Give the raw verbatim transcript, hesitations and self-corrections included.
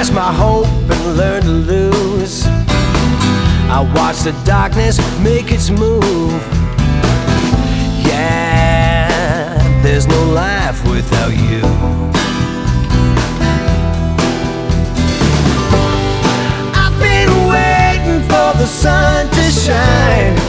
lost my hope and learned to lose. I watch the darkness make its move. Yeah, there's no life without you. I've been waiting for the sun to shine,